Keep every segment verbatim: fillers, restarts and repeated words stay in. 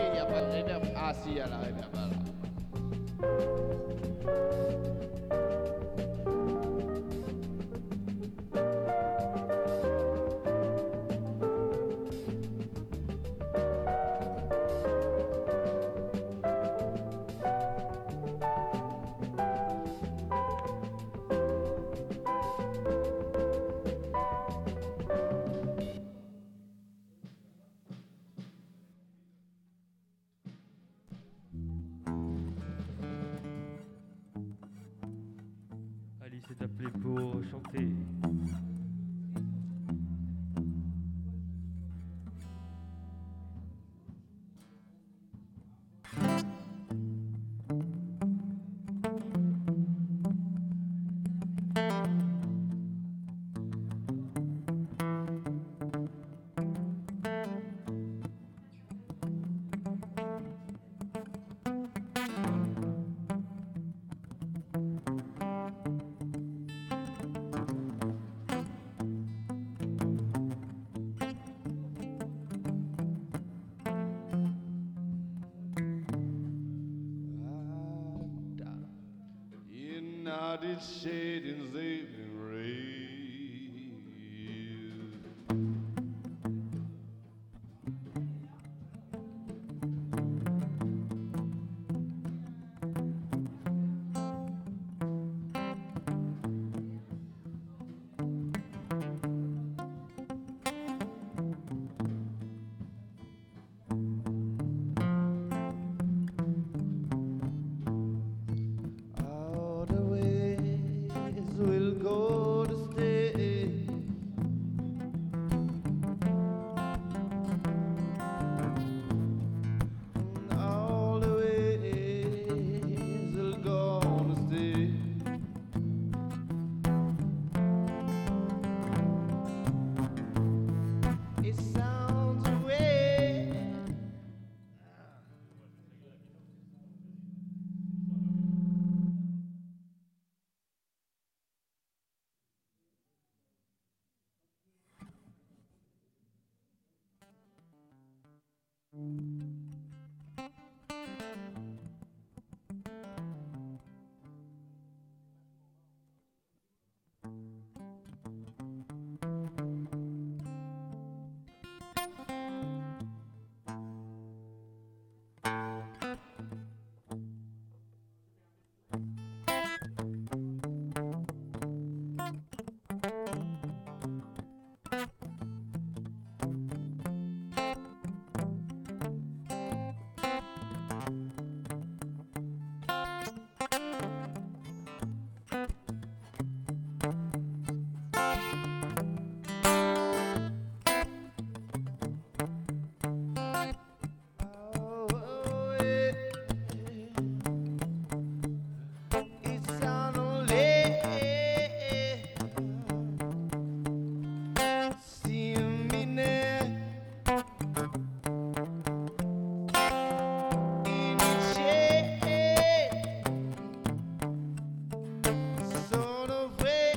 il n'y a pas de réverb. Ah si, il y a la réverb là. Alice est appelée pour chanter. United shadings they've been raised. All the ways will go to stay. And all the ways will go to stay. It sounds away. Oh, yeah. It's only see me now in the shade, sort of way.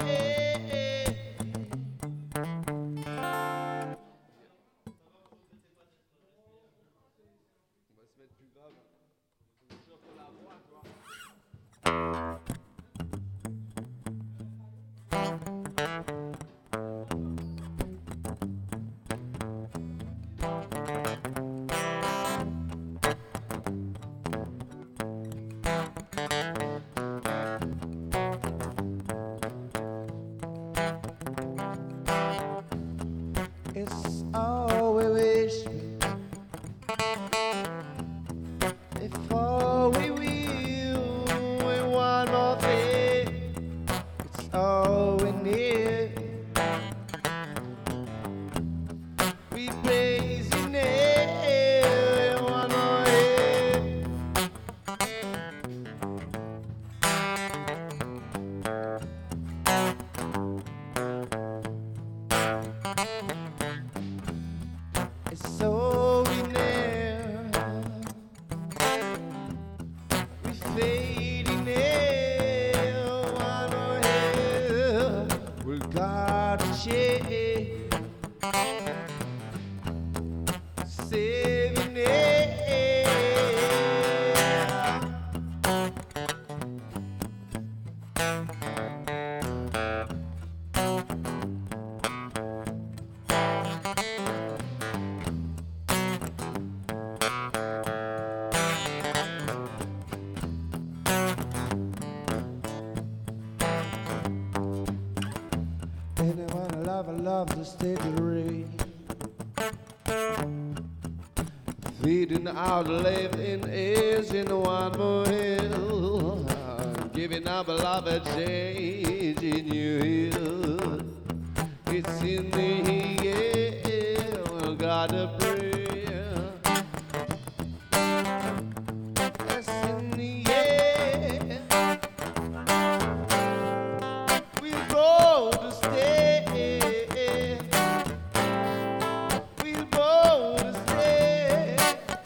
On va se mettre plus grave. Je chauffe la voix, toi. It's all we wish before we will and one more thing. It's all we need. We praise your name one more thing. It's so we never we fading in one more hill. We're God shade saving it. Anyone I love, I love to stay to read. Feeding out, living is in one more hill. Giving up a love, a change in you. It's in the air, well, gotta pray. It's in the air. We'll go to stay. We'll go to stay.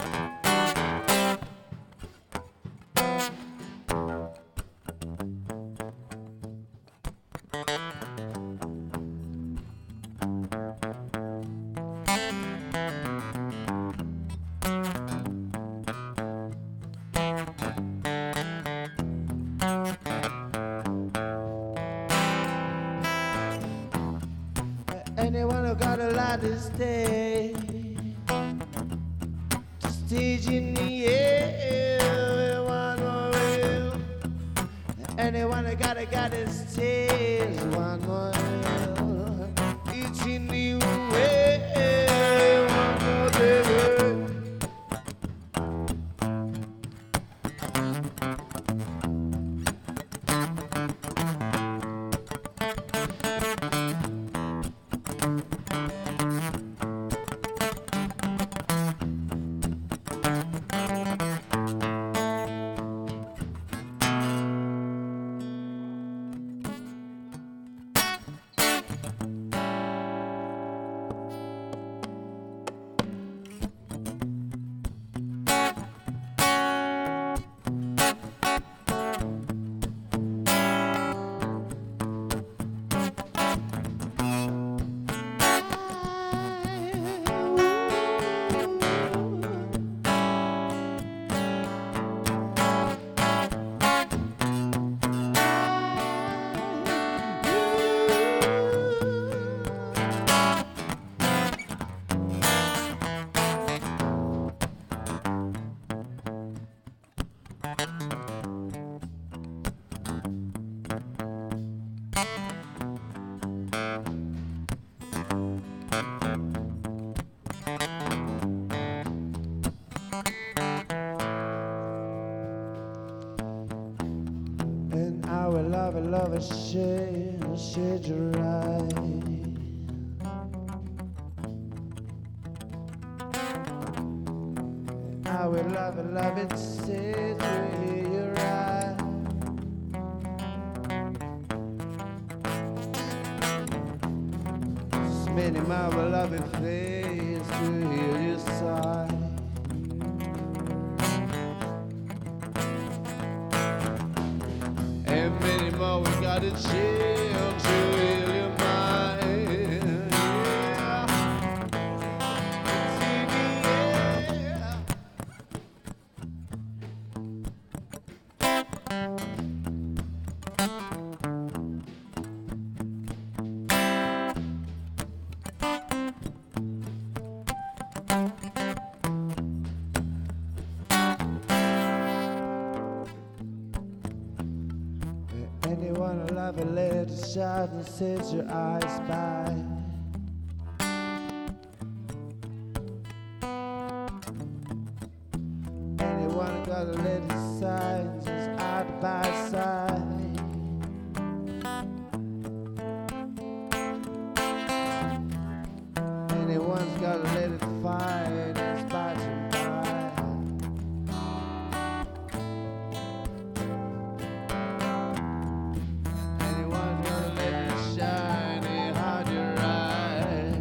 Anyone who got a lot to stay, to stage in the air, one more wheel. Anyone who got a got to stage, one more wheel. It's in the way, one more day. And I will love it, love it, shade, shade your eye. I will love it, love it, shade your eye. Many my beloved face to hear you sigh. And many more we got to chill to heal your mind. Yeah. See the air. Anyone alive, let it shine and set your eyes by. Anyone gotta let it shine just out by side. Anyone's gotta let it fight in spite of pride. Anyone's gonna let it shine and hide your eyes.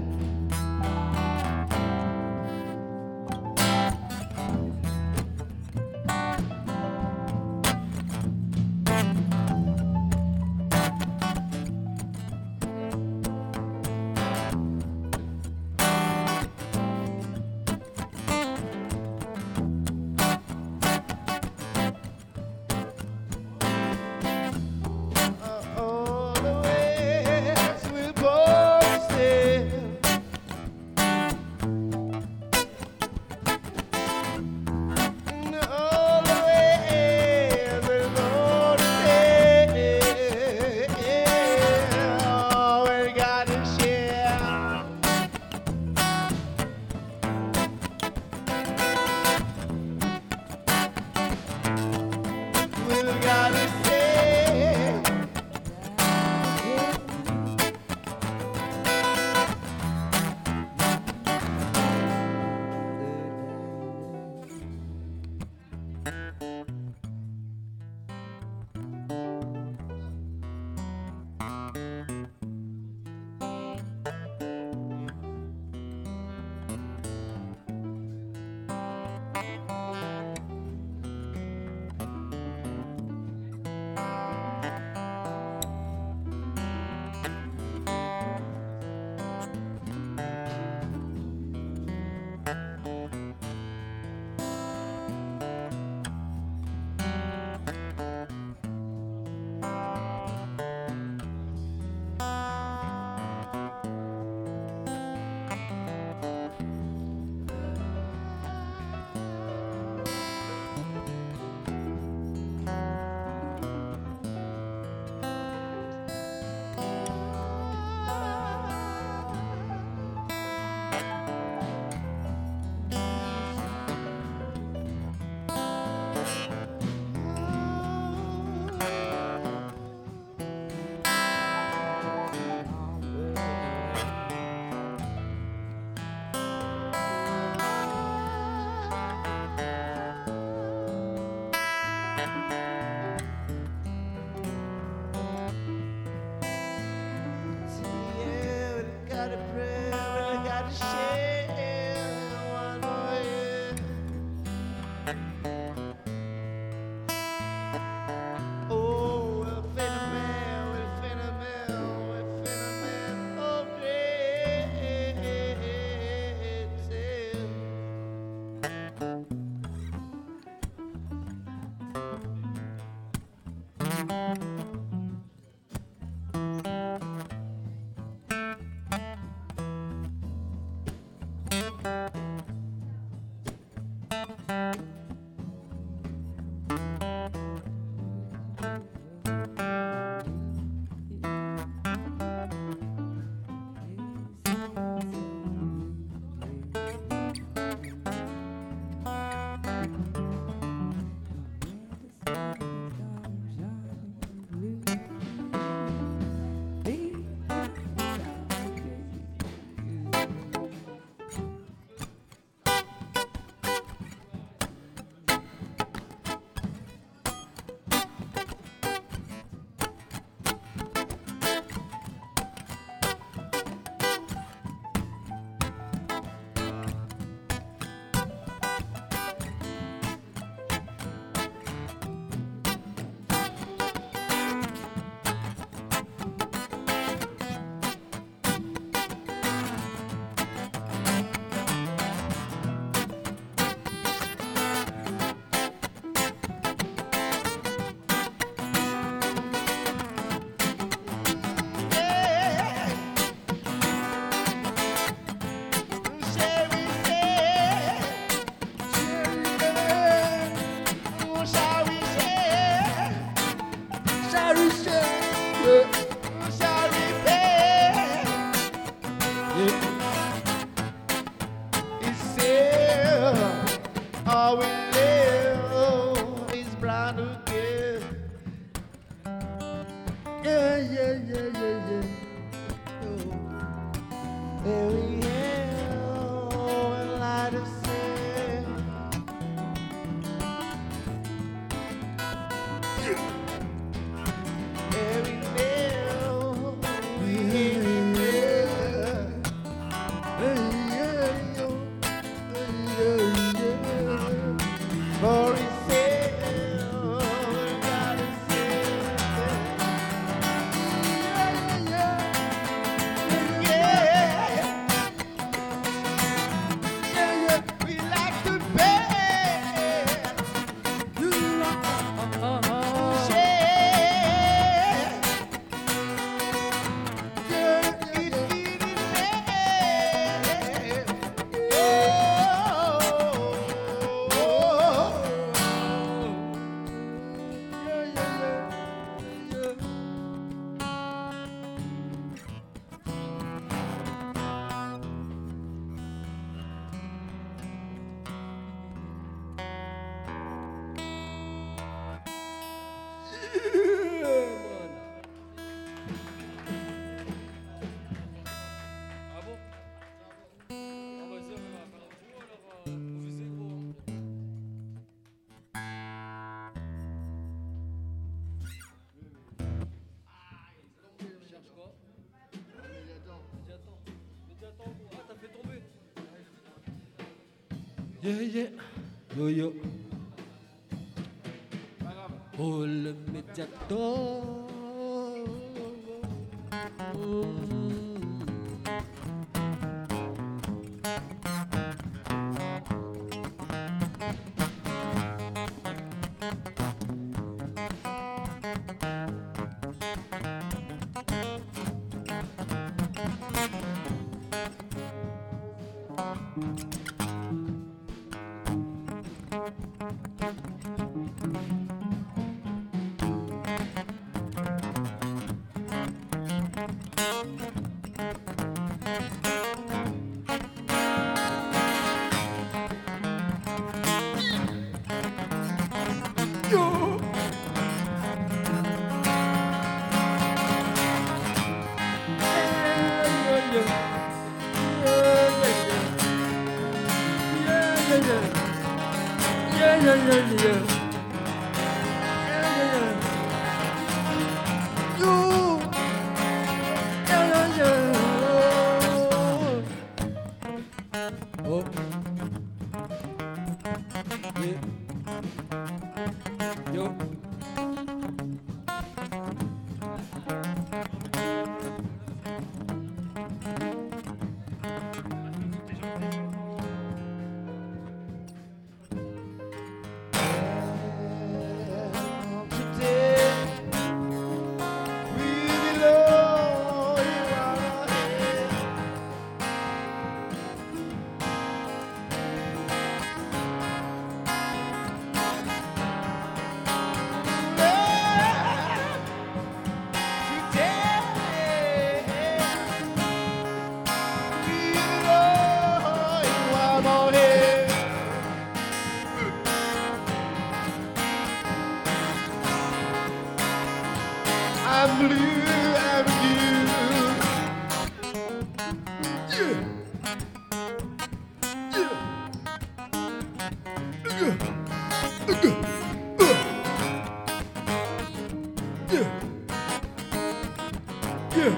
Every hill and light of sin. Every nail we hear in there. For he said, God is we like to bed, share, each feeling bed. Ah bon? Ah vas-y, on va faire un duo alors, euh, on fait zéro. Cherche quoi? Médiator. Médiator. Médiator, gros. Ah, t'as fait tomber. Yeah, yeah. Yo, yo. Oh, le médiator. I'm blue, I'm blue. Yeah. Yeah. Yeah. Yeah.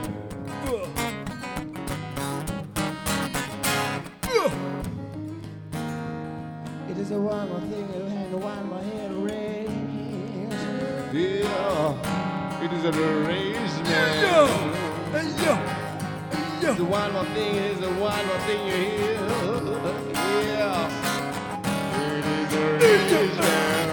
It is a one more thing, and one more head raised. Yeah, it is a arrangement. Yeah, yeah. The one more thing is the one more thing you hear. Yeah, it is a arrangement.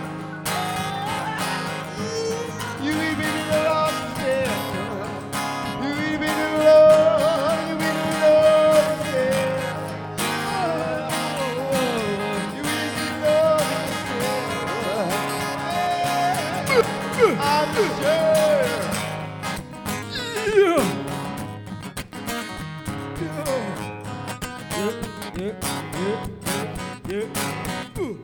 You we've been in love, yeah. You we've been in love, you been in love, yeah. You we've been in love, yeah. I'm sure. Yeah. Yeah, yeah, yeah, yeah. Ooh.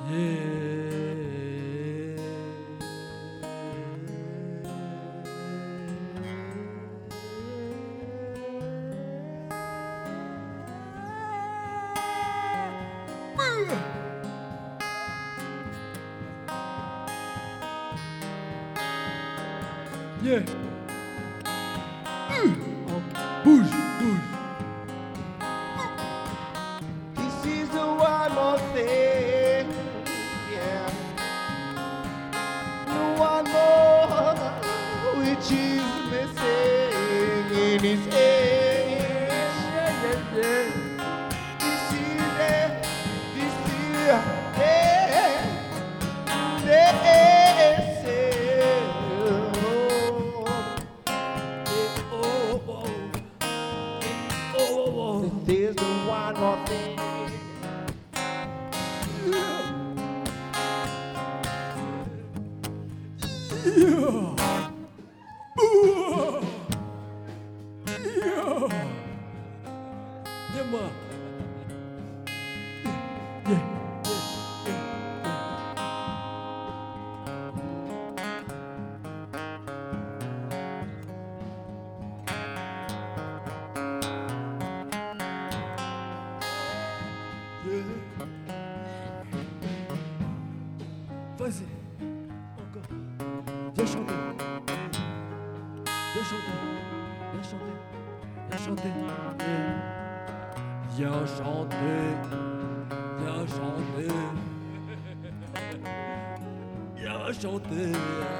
Yeah. Bouge, bouge. This is the one more thing, yeah. The one more which is missing in his age. This is it, this is it, this is it. This is the one more thing. Dis-moi. Vas-y, encore. Viens chanter. Viens chanter. Viens chanter. Viens chanter. Viens chanter. Viens chanter. Viens chanter.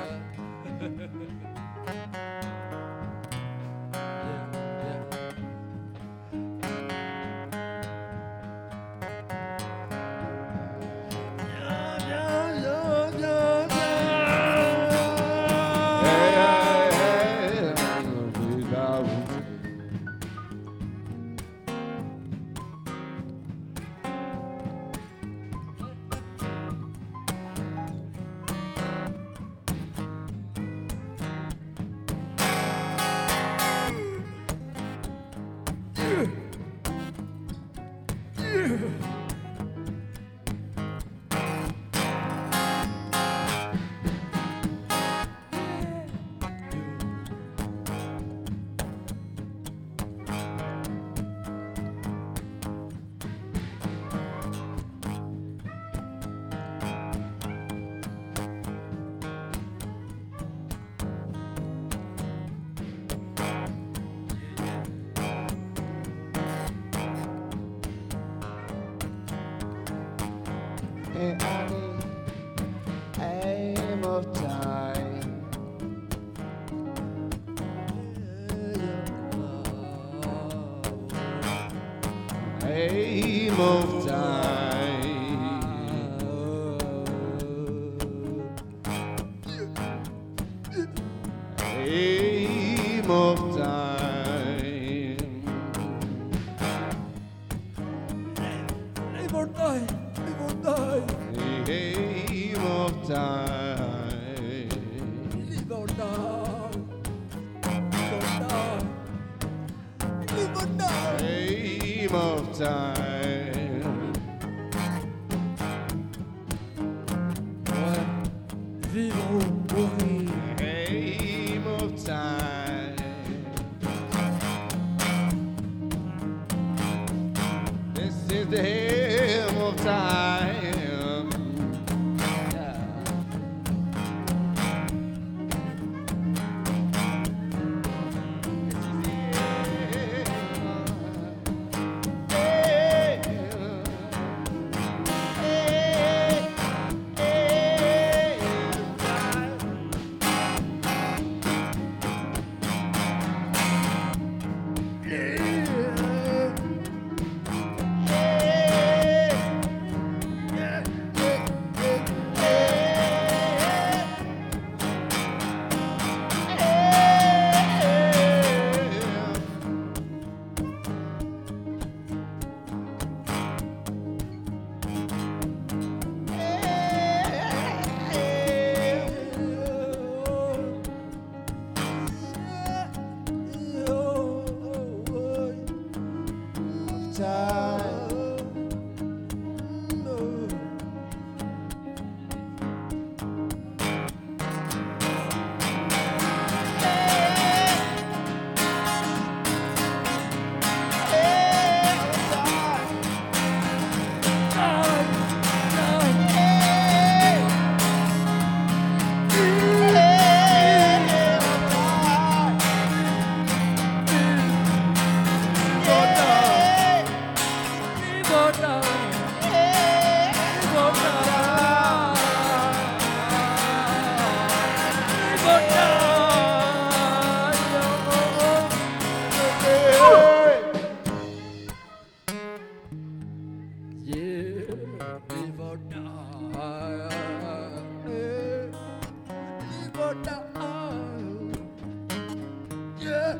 And I need aim of time. Aim of time. Aim of time. Live or die. Live or die. Aim of time. Live or die. Live or die. Live or die. Aim of time. Ouais. Vivre ou mourir. Aim of time. This is the aim of time. Time.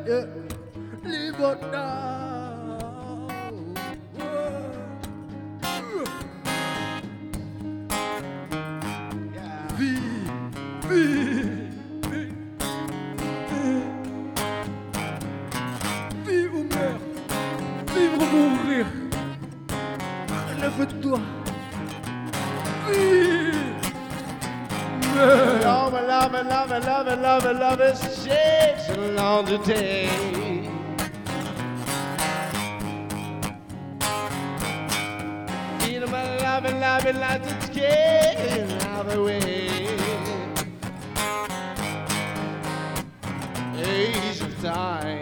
yeah. Live or die. Vie, vie, vie, vie ou meurs, vivre ou mourir, lève-toi, vie, meurs. Love, love, love, love, love, love is shapes along the day. You know my love, love, love is getting out of the way. Age of time.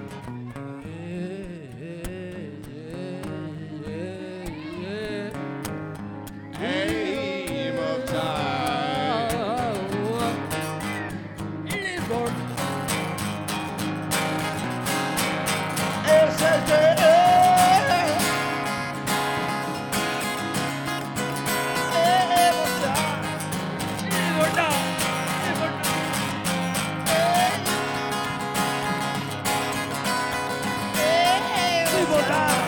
Aim of time. Live or It says that aim of time. live or die, live or die. Live or die.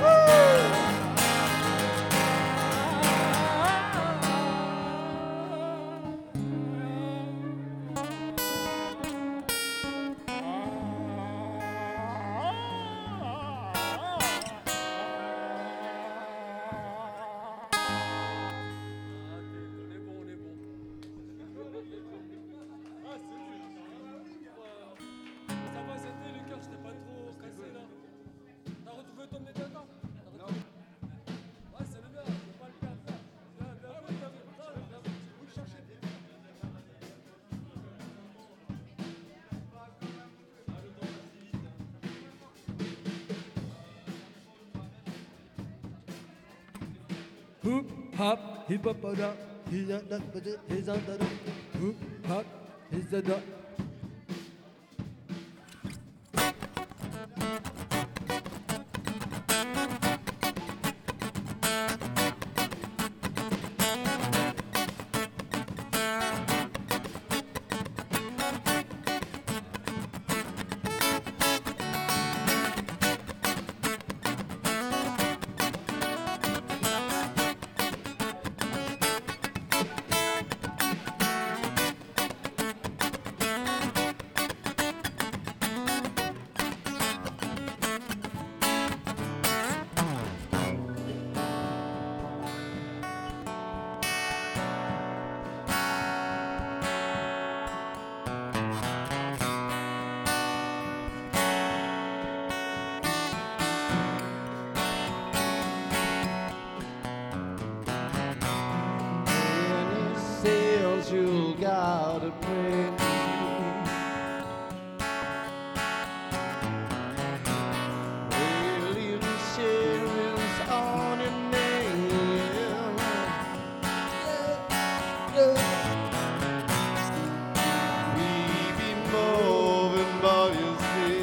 On est bon, on est bon. Ah, c'est nul. Ça va, c'était le cœur, j'étais pas trop cassé là. T'as retrouvé ton médecin? Non. Ouais, c'est le mien, je vais pas le perdre. Viens, viens, viens, viens, viens, viens, viens. Où le chercher? Hoop, hop, hip hop, da. He's a da, he's a da. Hoop, hop, he's a da. You gotta bring. We'll leave the shivers on your name. We be moving, but you see,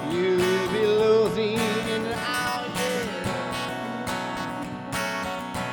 you'll be losing out, yeah.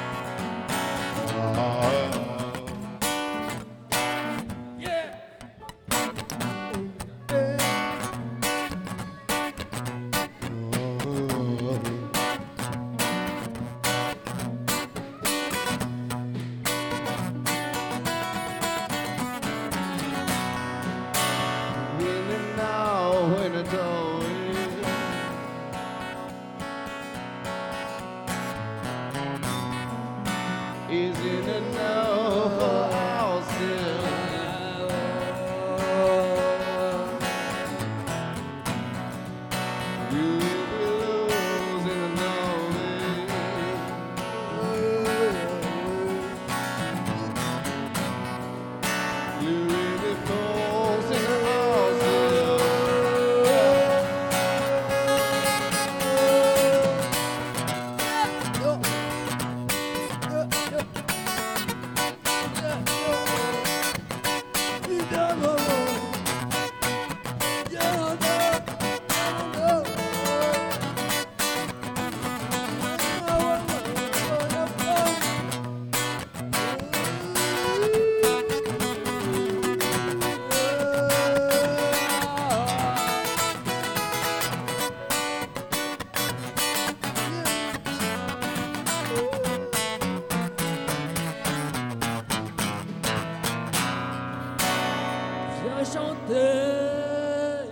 Hey.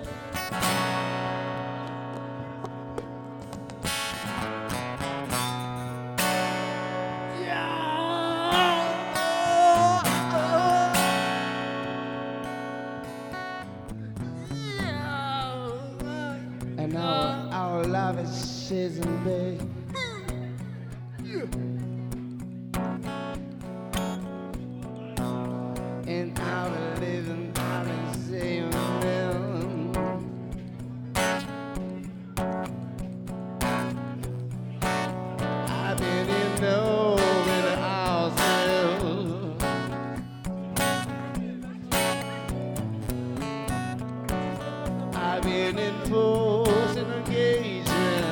And our, our love is season big. And I will live and I will see you then. I've been in the open house. I've been in force and engagement.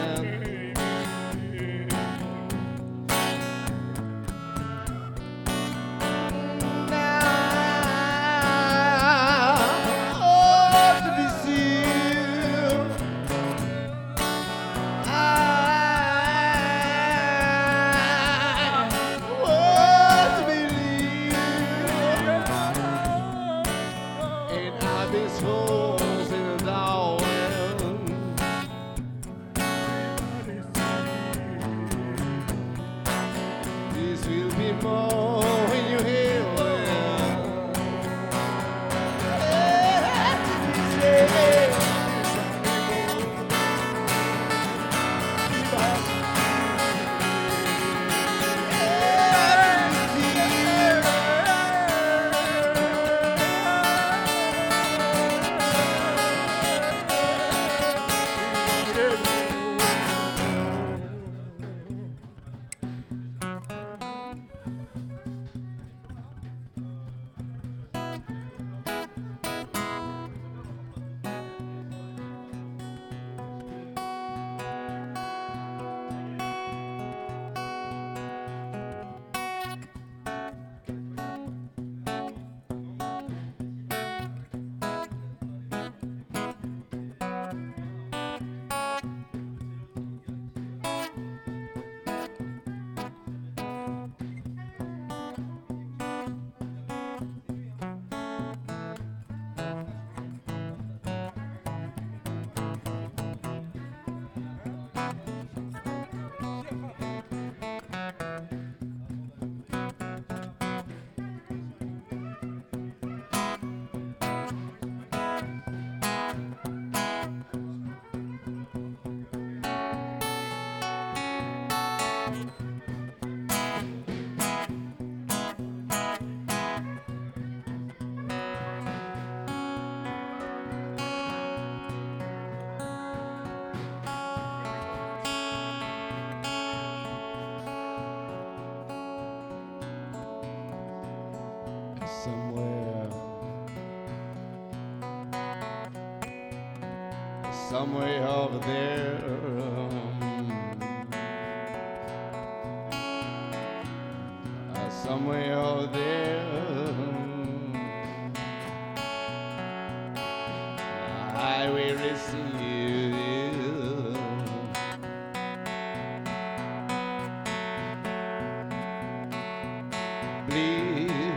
This will be more when you hear somewhere, somewhere over there. Uh, somewhere over there, I will receive you. Please.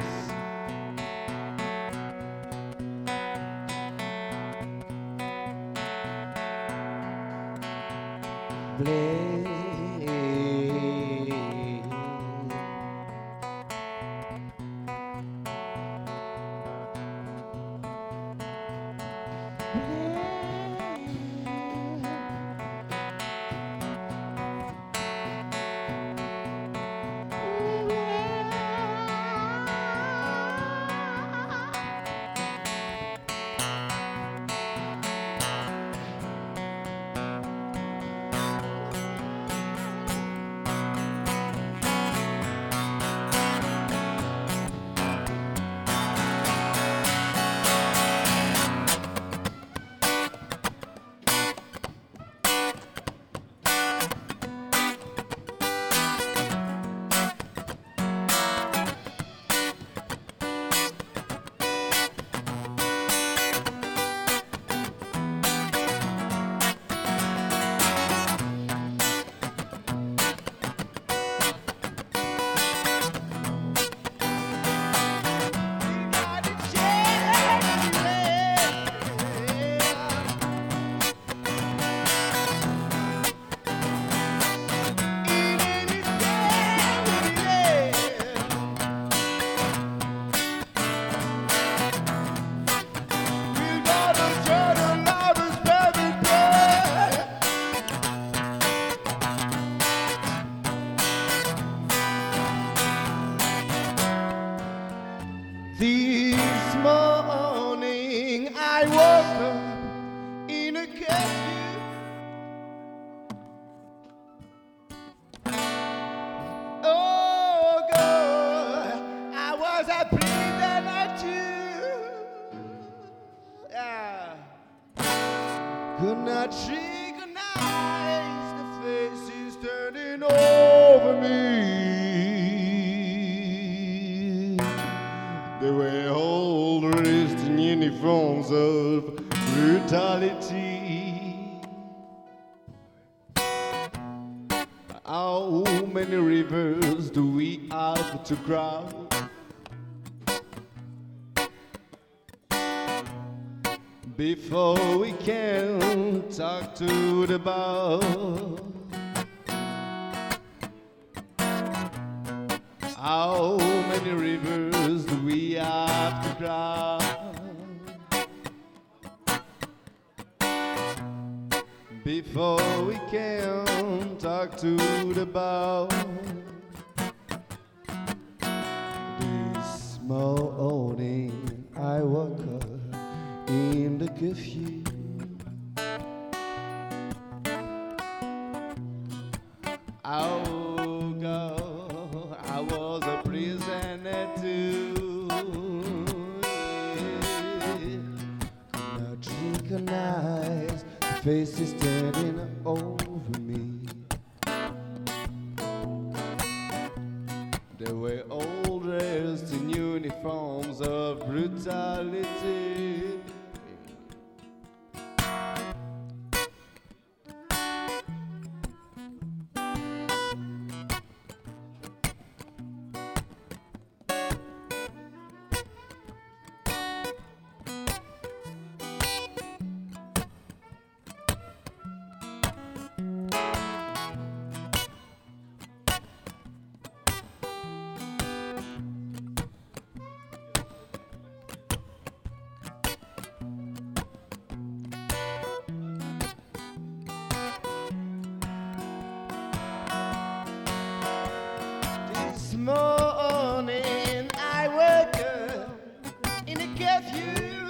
was a breathing at you. Yeah. Could not recognize the faces turning over me. They were all dressed in uniforms of brutality. How many rivers do we have to cross before we can talk to the boss? How many rivers do we have to cross before we can talk to the boss? This morning I woke up in the curfew. Oh God, I was a prisoner too. Could not recognize the faces standing over me. They were all dressed in uniforms of brutality. This morning I woke up in a curfew.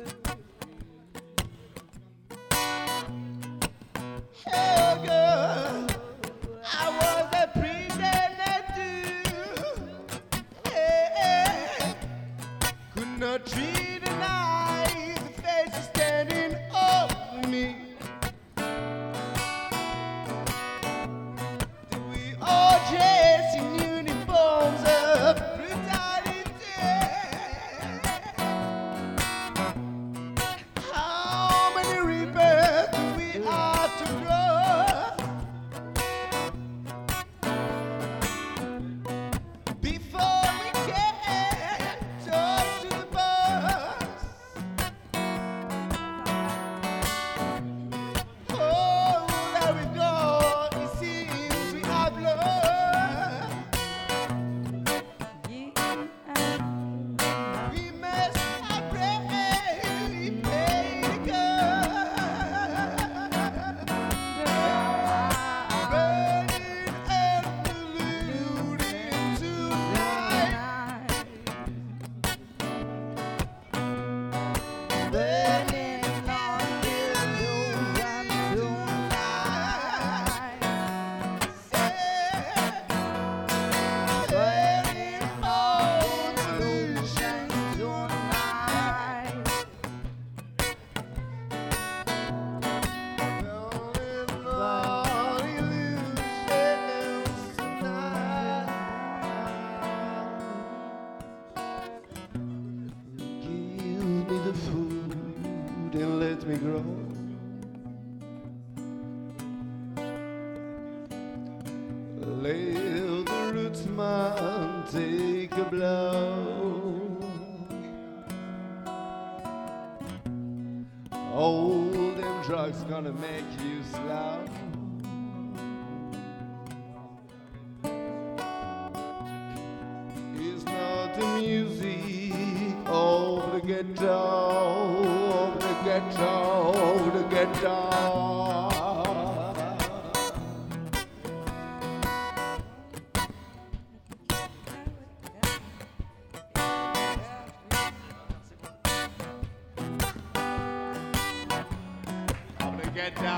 Oh God, I was a prisoner too. Yeah. Could not recognize the faces standing over me. We all dressed in uniforms of brutality. How many rivers do we have to cross before we can talk to the boss? Oh, there we go. It seems we have lost. We must have bravely paid the cost. Burning and polluting tonight. Burning on illusion tonight. Burning on illusion tonight. Burning on illusions tonight. Give me the food and let me grow. Let the roots man take a blow. All them drugs gonna make you slow. It's not the music of the ghetto, of the ghetto, of the ghetto. Of the ghetto.